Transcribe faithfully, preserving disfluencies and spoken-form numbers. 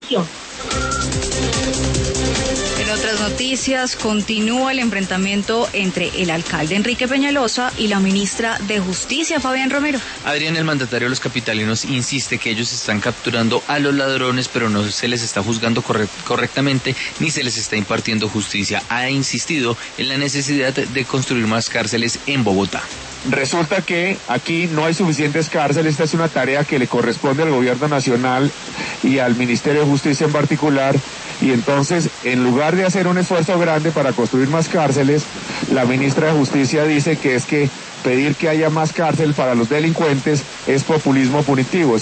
En otras noticias, continúa el enfrentamiento entre el alcalde Enrique Peñalosa y la ministra de Justicia, Fabián Romero. Adrián, el mandatario de los capitalinos, insiste que ellos están capturando a los ladrones, pero no se les está juzgando corre- correctamente ni se les está impartiendo justicia. Ha insistido en la necesidad de construir más cárceles en Bogotá. Resulta que aquí no hay suficientes cárceles. Esta es una tarea que le corresponde al gobierno nacional y al Ministerio de Justicia en particular, y entonces, en lugar de hacer un esfuerzo grande para construir más cárceles, la ministra de Justicia dice que es que pedir que haya más cárcel para los delincuentes es populismo punitivo.